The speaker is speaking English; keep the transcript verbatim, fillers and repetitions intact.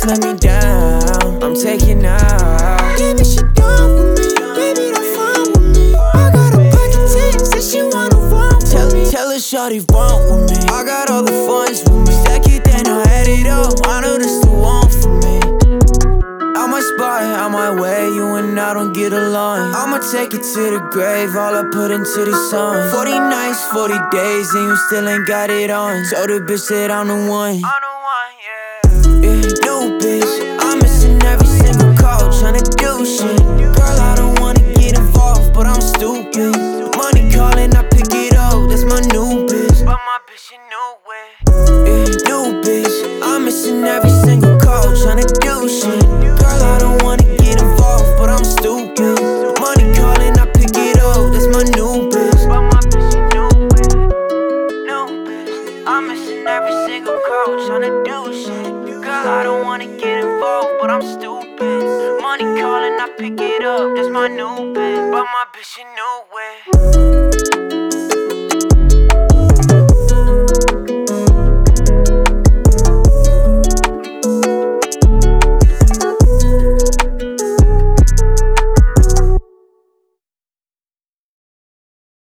just let me down. I'm taking out. Baby, she done with me. Baby, don't fuck with me. I got a pocket text that she wanna run with Tell, me. tell her shawty want with me. I got all the funds with me. Stack it, then I had it up. I know this the one for me. Out my spot, out my way, you and I don't get along. I'ma take it to the grave, all I put into the song. Forty nights, forty days, and you still ain't got it on. Told the bitch that I'm the one. I'm the one, yeah. Yeah, new bitch, I'm missing every single call, tryna do shit. Girl, I don't wanna get involved, but I'm stupid. Money calling, I pick it up, that's my new bitch. But my bitch, you knew it. Yeah, new bitch, I'm missing every single call, tryna do shit. Girl, I don't wanna get involved, but I'm stupid. Money calling, I pick it up, that's my new bitch. But my bitch, you knew it. New bitch, I'm missing every single call, tryna do shit. Girl, I don't wanna get involved, but I'm stupid. Money calling, I pick it up, that's my new bitch. But my bitch, you knew it.